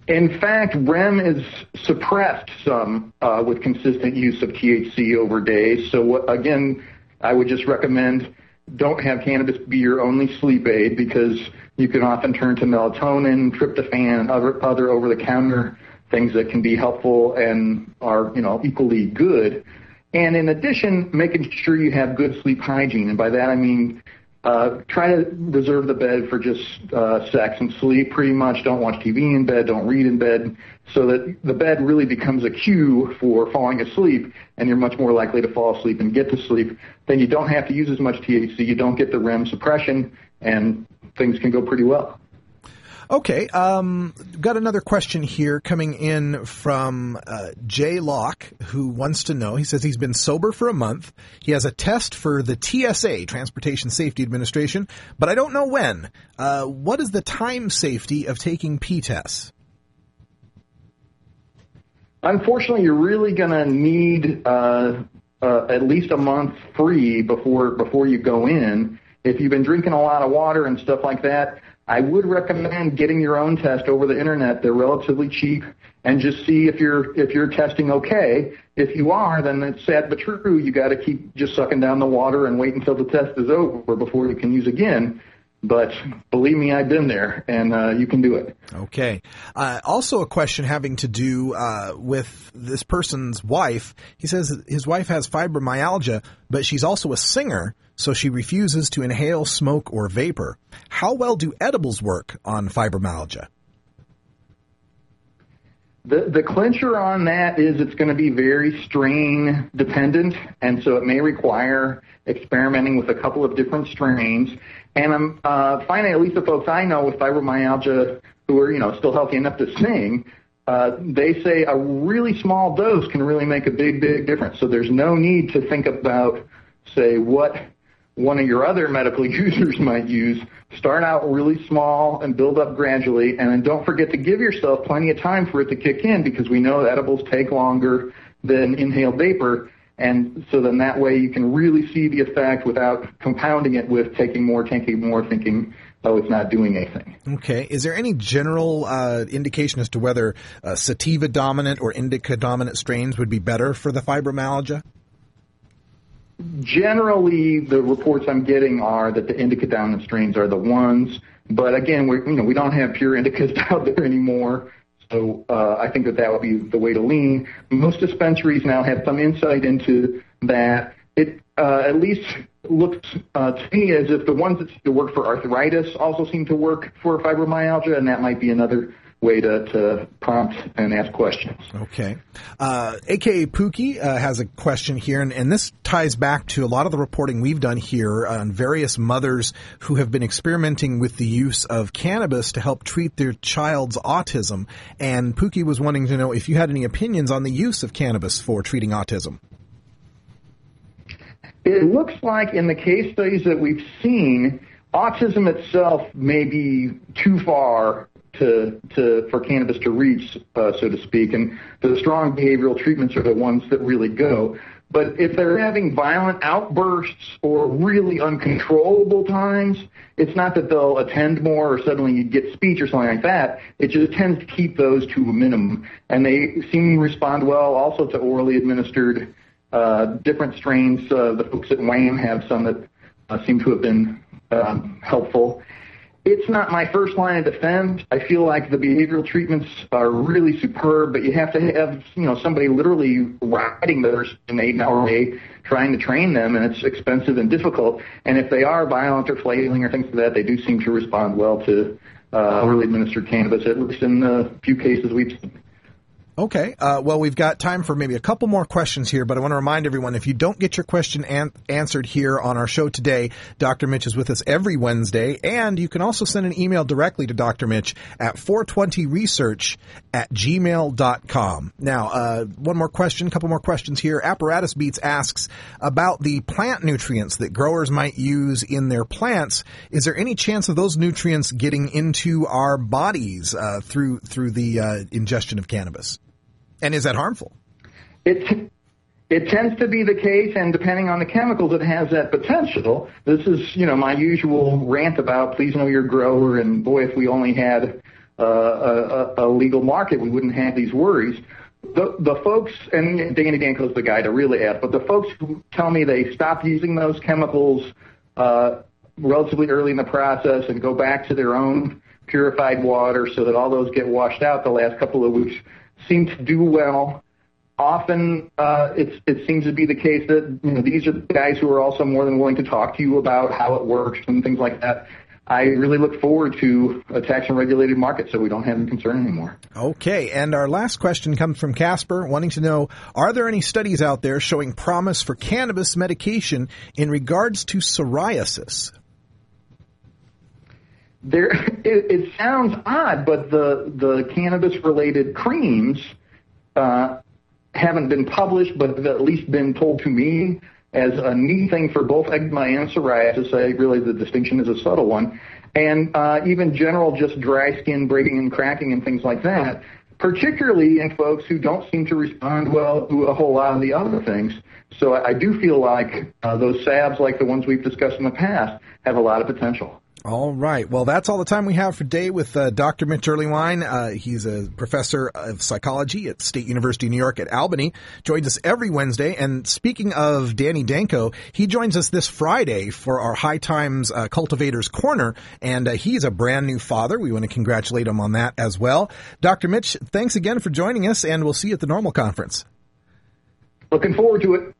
In fact, REM is suppressed some with consistent use of THC over days. So again, I would just recommend don't have cannabis be your only sleep aid, because you can often turn to melatonin, tryptophan, and other over-the-counter things that can be helpful and are, equally good. And in addition, making sure you have good sleep hygiene. And by that I mean try to reserve the bed for just sex and sleep pretty much. Don't watch TV in bed, don't read in bed, so that the bed really becomes a cue for falling asleep, and you're much more likely to fall asleep and get to sleep. Then you don't have to use as much THC, you don't get the REM suppression, and things can go pretty well. Okay, got another question here coming in from Jay Locke, who wants to know, he says he's been sober for a month. He has a test for the TSA, Transportation Safety Administration, but I don't know when. What is the time safety of taking P-tests? Unfortunately, you're really going to need at least a month free before you go in. If you've been drinking a lot of water and stuff like that, I would recommend getting your own test over the internet. They're relatively cheap, and just see if you're testing okay. If you are, then it's sad but true. You got to keep just sucking down the water and wait until the test is over before you can use again. But believe me, I've been there, and you can do it. Okay. Also a question having to do with this person's wife. He says his wife has fibromyalgia, but she's also a singer, so she refuses to inhale, smoke, or vapor. How well do edibles work on fibromyalgia? The clincher on that is it's going to be very strain dependent, and so it may require experimenting with a couple of different strains. And I'm finding, at least the folks I know with fibromyalgia who are, still healthy enough to sing, they say a really small dose can really make a big, big difference. So there's no need to think about, say, what one of your other medical users might use. Start out really small and build up gradually, and then don't forget to give yourself plenty of time for it to kick in, because we know edibles take longer than inhaled vapor. And so then that way you can really see the effect without compounding it with taking more, thinking, oh, it's not doing anything. Okay. Is there any general indication as to whether sativa dominant or indica dominant strains would be better for the fibromyalgia? Generally, the reports I'm getting are that the indica dominant strains are the ones. But again, we don't have pure indicas out there anymore. So I think that would be the way to lean. Most dispensaries now have some insight into that. It at least looks to me as if the ones that seem to work for arthritis also seem to work for fibromyalgia, and that might be another way to prompt and ask questions. Okay. A.K.A. Pookie has a question here, and this ties back to a lot of the reporting we've done here on various mothers who have been experimenting with the use of cannabis to help treat their child's autism. And Pookie was wanting to know if you had any opinions on the use of cannabis for treating autism. It looks like in the case studies that we've seen, autism itself may be too far for cannabis to reach, so to speak, and the strong behavioral treatments are the ones that really go. But if they're having violent outbursts or really uncontrollable times, it's not that they'll attend more or suddenly you get speech or something like that. It just tends to keep those to a minimum. And they seem to respond well also to orally administered different strains. The folks at Wayne have some that seem to have been helpful. It's not my first line of defense. I feel like the behavioral treatments are really superb, but you have to have, somebody literally riding those an 8-hour day trying to train them, and it's expensive and difficult. And if they are violent or flailing or things like that, they do seem to respond well to orally administered cannabis, at least in the few cases we've seen. Okay. Well, we've got time for maybe a couple more questions here, but I want to remind everyone, if you don't get your question answered here on our show today, Dr. Mitch is with us every Wednesday, and you can also send an email directly to Dr. Mitch at 420research@gmail.com. Now, one more question, couple more questions here. Apparatus Beats asks about the plant nutrients that growers might use in their plants. Is there any chance of those nutrients getting into our bodies through the ingestion of cannabis? And is that harmful? It tends to be the case, and depending on the chemicals, it has that potential. This is, my usual rant about please know your grower, and boy, if we only had a legal market, we wouldn't have these worries. The folks, and Danny Danko's the guy to really ask, but the folks who tell me they stopped using those chemicals relatively early in the process and go back to their own purified water so that all those get washed out the last couple of weeks seem to do well. Often it seems to be the case that these are guys who are also more than willing to talk to you about how it works and things like that. I really look forward to a tax and regulated market so we don't have any concern anymore. Okay, and our last question comes from Casper, wanting to know, are there any studies out there showing promise for cannabis medication in regards to psoriasis? It sounds odd, but the cannabis-related creams haven't been published, but have at least been told to me as a neat thing for both eczema and psoriasis. I realize the distinction is a subtle one. And even general just dry skin breaking and cracking and things like that, particularly in folks who don't seem to respond well to a whole lot of the other things. So I do feel like those salves, like the ones we've discussed in the past, have a lot of potential. All right. Well, that's all the time we have for today with Dr. Mitch Earleywine. He's a professor of psychology at State University of New York at Albany. Joins us every Wednesday. And speaking of Danny Danko, he joins us this Friday for our High Times Cultivators Corner. And he's a brand new father. We want to congratulate him on that as well. Dr. Mitch, thanks again for joining us, and we'll see you at the Normal Conference. Looking forward to it.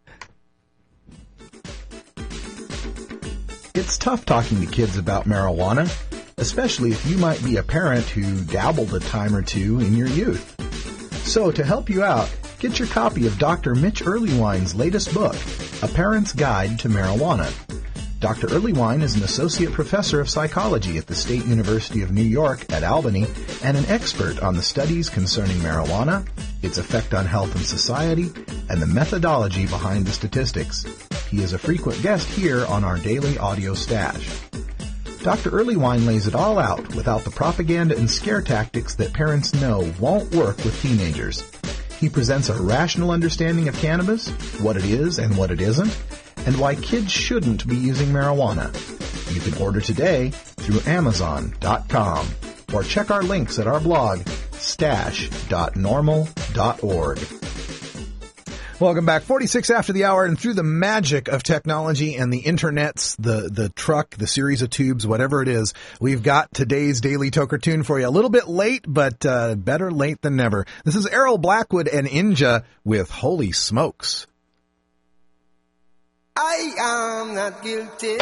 It's tough talking to kids about marijuana, especially if you might be a parent who dabbled a time or two in your youth. So to help you out, get your copy of Dr. Mitch Earleywine's latest book, A Parent's Guide to Marijuana. Dr. Earleywine is an associate professor of psychology at the State University of New York at Albany and an expert on the studies concerning marijuana, its effect on health and society, and the methodology behind the statistics. He is a frequent guest here on our daily audio stash. Dr. Earleywine lays it all out without the propaganda and scare tactics that parents know won't work with teenagers. He presents a rational understanding of cannabis, what it is and what it isn't, and why kids shouldn't be using marijuana. You can order today through Amazon.com or check our links at our blog, stash.normal.org. Welcome back. 46 after the hour, and through the magic of technology and the internets, the truck, the series of tubes, whatever it is, we've got today's Daily Toker Tune for you. A little bit late, but better late than never. This is Errol Blackwood and Inja with Holy Smokes. I am not guilty.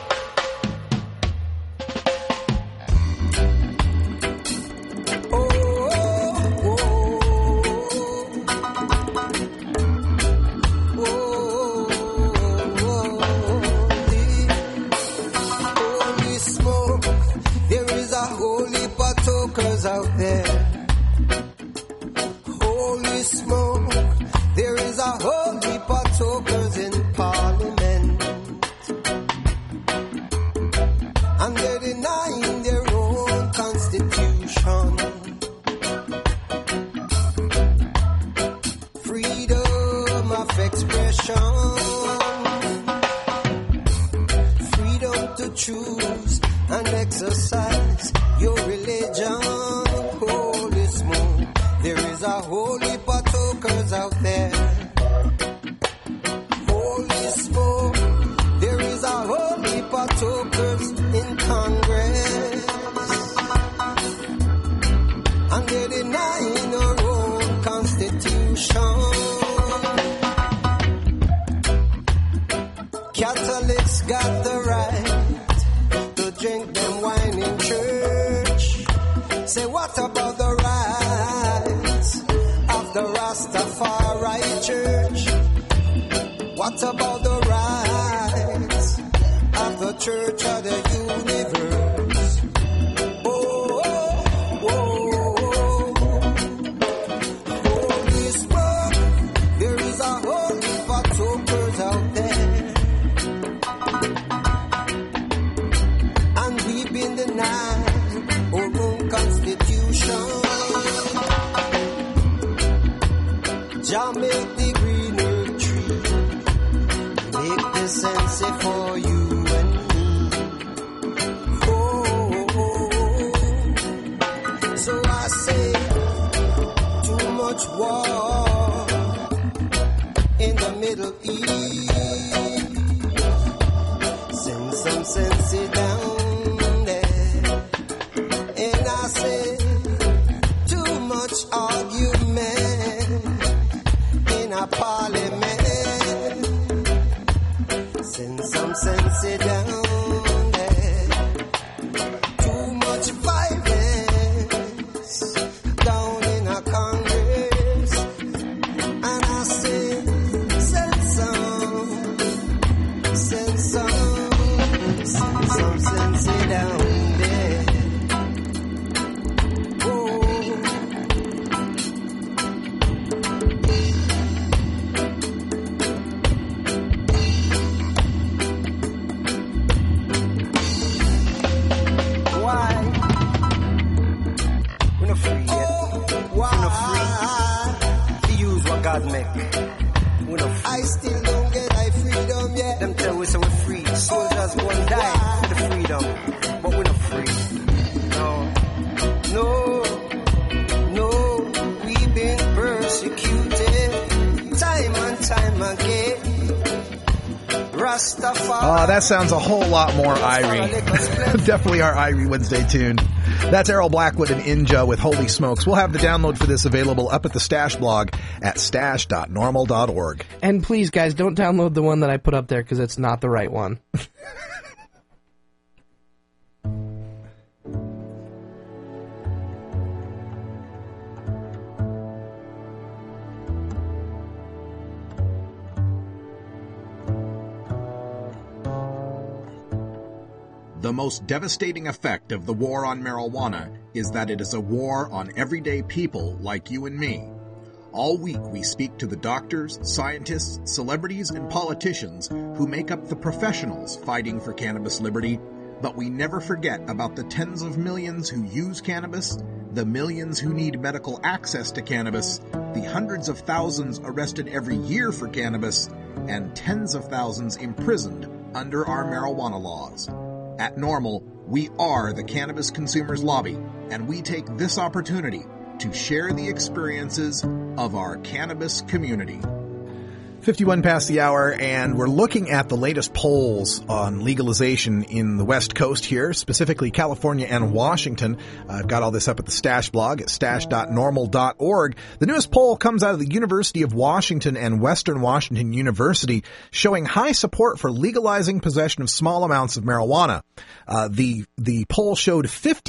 Out there, holy smoke, there is a whole heap of tokers in Parliament, and they're denying their own constitution. Freedom of expression, freedom to choose and exercise your religion. Holy smoke, there is a whole heap of tokers out there. Holy smoke, there is a whole heap of tokers in Congress, and they're denying our own constitution. Catholics got the right to drink them wine in church. Say, what about the rights of the Rastafari Church? What about the rights of the Church of the Universe? Oh, oh, oh, oh. Holy smoke, there is a whole heap of tokers out there, and we've been denied our own constitution. Jah make the greener tree, make the sense for you and me. to eat. Send some sense down there. And I say, too much argument in a parliament. Send some sense down there. Too much violence down in a Congress. And I say, send some sense down there. God make. I still don't get my freedom yet. Them tell we say we're free. Soldiers go and die for the freedom, but we're not free. No, we've been persecuted time and time again. Rastafari. That sounds a whole lot more Irie. Definitely our Irie Wednesday tune. That's Errol Blackwood and Inja with Holy Smokes. We'll have the download for this available up at the Stash blog at stash.normal.org. And please, guys, don't download the one that I put up there because it's not the right one. The most devastating effect of the war on marijuana is that it is a war on everyday people like you and me. All week we speak to the doctors, scientists, celebrities, and politicians who make up the professionals fighting for cannabis liberty, but we never forget about the tens of millions who use cannabis, the millions who need medical access to cannabis, the hundreds of thousands arrested every year for cannabis, and tens of thousands imprisoned under our marijuana laws. At NORML, we are the Cannabis Consumers Lobby, and we take this opportunity to share the experiences of our cannabis community. 51 past the hour, and we're looking at the latest polls on legalization in the West Coast here, specifically California and Washington. I've got all this up at the Stash blog at stash.normal.org. The newest poll comes out of the University of Washington and Western Washington University, showing high support for legalizing possession of small amounts of marijuana. The poll showed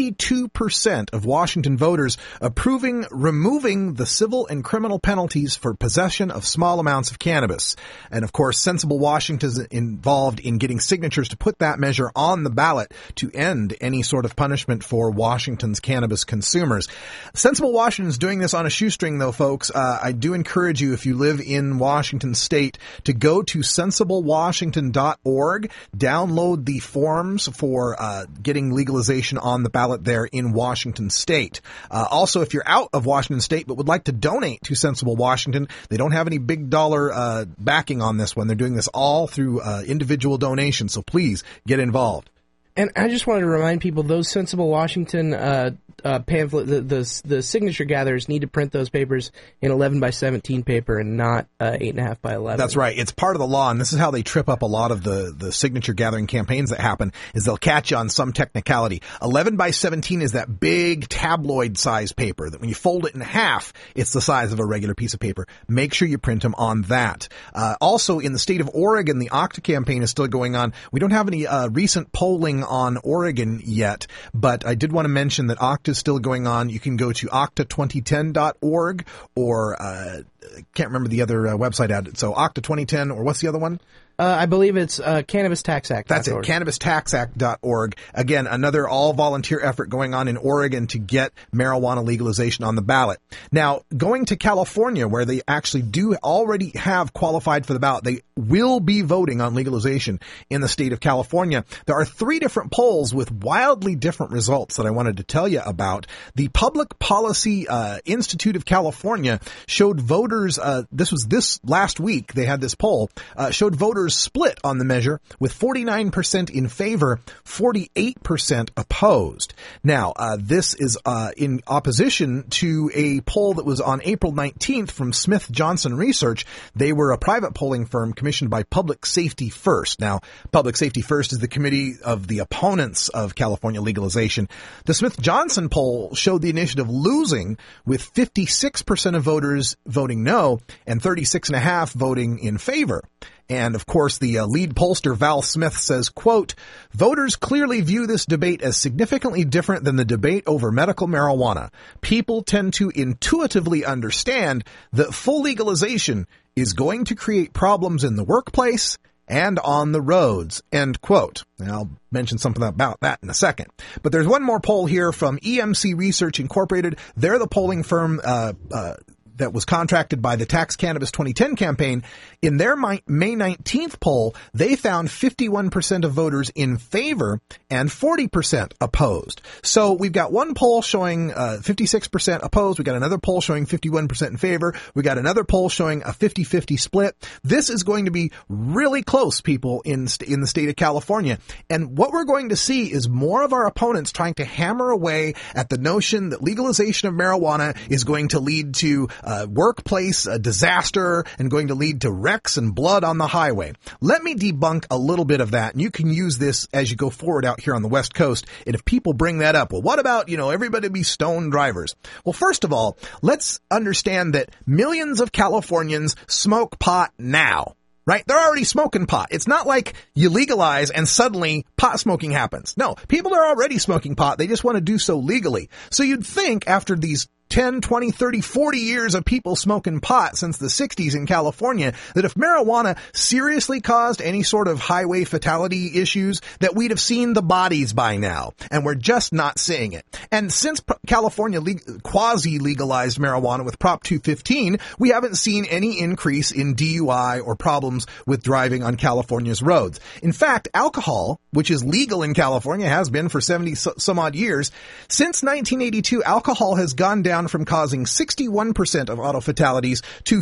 52% of Washington voters approving removing the civil and criminal penalties for possession of small amounts of cannabis. And of course, Sensible Washington is involved in getting signatures to put that measure on the ballot to end any sort of punishment for Washington's cannabis consumers. Sensible Washington is doing this on a shoestring, though, folks. I do encourage you, if you live in Washington State, to go to sensiblewashington.org, download the forms for getting legalization on the ballot there in Washington State. Also, if you're out of Washington State but would like to donate to Sensible Washington, they don't have any big dollar backing on this one. They're doing this all through individual donations, so please get involved. And I just wanted to remind people, those Sensible Washington pamphlet, the signature gatherers need to print those papers in 11 by 17 paper and not 8.5 by 11. That's right. It's part of the law, and this is how they trip up a lot of the signature gathering campaigns that happen, is they'll catch you on some technicality. 11 by 17 is that big tabloid size paper that when you fold it in half, it's the size of a regular piece of paper. Make sure you print them on that. Also, in the state of Oregon, the Octa campaign is still going on. We don't have any recent polling on Oregon yet, but I did want to mention that Octa is still going on. You can go to octa2010.org or can't remember the other website ad. So Octa 2010, or what's the other one? I believe it's Cannabis Tax Act. That's it, CannabisTaxAct.org. Again, another all-volunteer effort going on in Oregon to get marijuana legalization on the ballot. Now, going to California, where they actually do already have qualified for the ballot, they will be voting on legalization in the state of California. There are 3 different polls with wildly different results that I wanted to tell you about. The Public Policy Institute of California showed voters, this last week, they had this poll, showed voters voters split on the measure, with 49% in favor, 48% opposed. Now, this is in opposition to a poll that was on April 19th from Smith Johnson Research. They were a private polling firm commissioned by Public Safety First. Now, Public Safety First is the committee of the opponents of California legalization. The Smith Johnson poll showed the initiative losing, with 56% of voters voting no and 36.5% voting in favor. And, of course, the lead pollster, Val Smith, says, quote, voters clearly view this debate as significantly different than the debate over medical marijuana. People tend to intuitively understand that full legalization is going to create problems in the workplace and on the roads, end quote. And I'll mention something about that in a second. But there's one more poll here from EMC Research Incorporated. They're the polling firm that was contracted by the Tax Cannabis 2010 campaign. In their May 19th poll, they found 51% of voters in favor and 40% opposed. So we've got one poll showing 56% opposed. We got another poll showing 51% in favor. We got another poll showing a 50-50 split. This is going to be really close, people, in the state of California. And what we're going to see is more of our opponents trying to hammer away at the notion that legalization of marijuana is going to lead to workplace disaster and going to lead to wrecks and blood on the highway. Let me debunk a little bit of that, and you can use this as you go forward out here on the West Coast. And if people bring that up, well, what about, everybody be stoned drivers? Well, first of all, let's understand that millions of Californians smoke pot now. Right? They're already smoking pot. It's not like you legalize and suddenly pot smoking happens. No, people are already smoking pot. They just want to do so legally. So you'd think after these 10, 20, 30, 40 years of people smoking pot since the 60s in California, that if marijuana seriously caused any sort of highway fatality issues, that we'd have seen the bodies by now. And we're just not seeing it. And since California quasi-legalized marijuana with Prop 215, we haven't seen any increase in DUI or problems with driving on California's roads. In fact, alcohol, which is legal in California, has been for 70 some odd years, since 1982, alcohol has gone down from causing 61% of auto fatalities to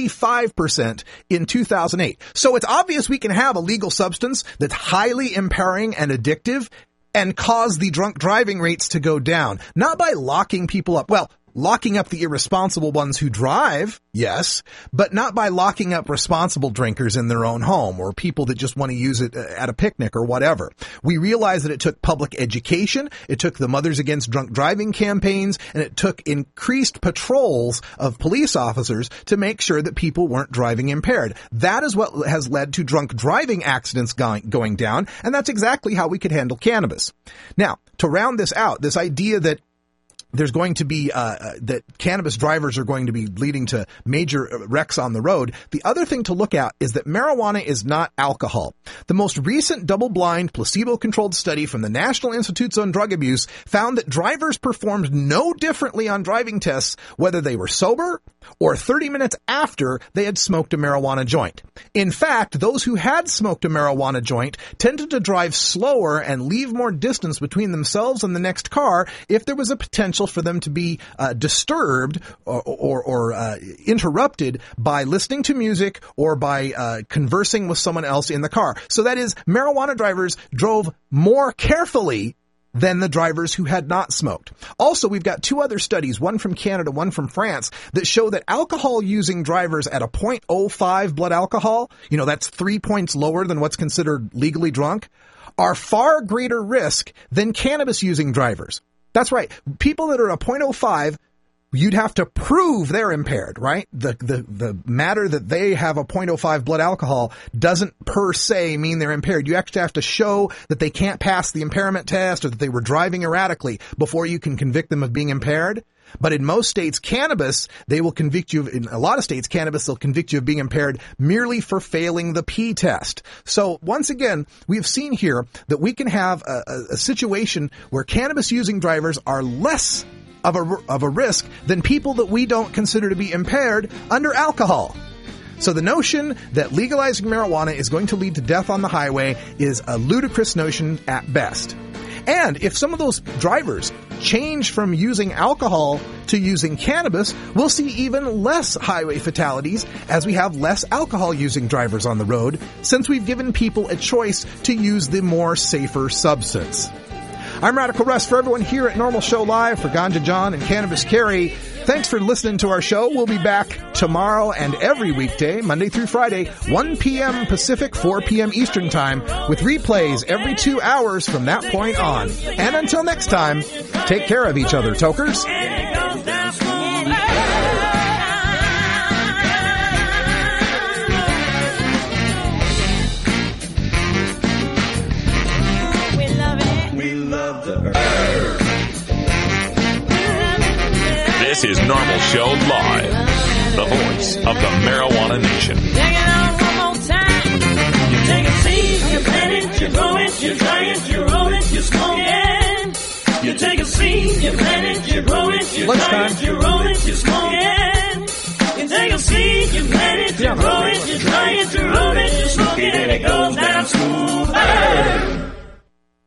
35% in 2008. So it's obvious we can have a legal substance that's highly impairing and addictive and cause the drunk driving rates to go down, not by locking people up. Well, locking up the irresponsible ones who drive, yes, but not by locking up responsible drinkers in their own home or people that just want to use it at a picnic or whatever. We realize that it took public education, it took the Mothers Against Drunk Driving campaigns, and it took increased patrols of police officers to make sure that people weren't driving impaired. That is what has led to drunk driving accidents going down, and that's exactly how we could handle cannabis. Now, to round this out, this idea that there's going to be, that cannabis drivers are going to be leading to major wrecks on the road. The other thing to look at is that marijuana is not alcohol. The most recent double-blind, placebo-controlled study from the National Institutes on Drug Abuse found that drivers performed no differently on driving tests whether they were sober or 30 minutes after they had smoked a marijuana joint. In fact, those who had smoked a marijuana joint tended to drive slower and leave more distance between themselves and the next car if there was a potential for them to be disturbed or interrupted by listening to music or by conversing with someone else in the car. So that is, marijuana drivers drove more carefully than the drivers who had not smoked. Also, we've got two other studies, one from Canada, one from France, that show that alcohol-using drivers at a 0.05 blood alcohol, that's 3 points lower than what's considered legally drunk, are far greater risk than cannabis-using drivers. That's right. People that are at a 0.05, you'd have to prove they're impaired, right? The matter that they have a 0.05 blood alcohol doesn't per se mean they're impaired. You actually have to show that they can't pass the impairment test or that they were driving erratically before you can convict them of being impaired. But in most states, cannabis, they will convict you, in a lot of states, cannabis, they'll convict you of being impaired merely for failing the P test. So once again, we've seen here that we can have a situation where cannabis-using drivers are less of a risk than people that we don't consider to be impaired under alcohol. So the notion that legalizing marijuana is going to lead to death on the highway is a ludicrous notion at best. And if some of those drivers change from using alcohol to using cannabis, we'll see even less highway fatalities as we have less alcohol-using drivers on the road, since we've given people a choice to use the more safer substance. I'm Radical Russ for everyone here at Normal Show Live, for Ganja John and Cannabis Carrie. Thanks for listening to our show. We'll be back tomorrow and every weekday, Monday through Friday, 1 p.m. Pacific, 4 p.m. Eastern Time, with replays every 2 hours from that point on. And until next time, take care of each other, tokers. This is Normal Show Live, the voice of the Marijuana Nation. Take it out one more time. You take a seed, you plant it, you grow it, you dry it, you roll it, you smoke it. You take a seed, you plant it, you grow it, you dry it, you roll it, you smoke it. You take a seed, you plant it, you grow it, you dry it, you roll it, you smoke it, and it goes down smooth.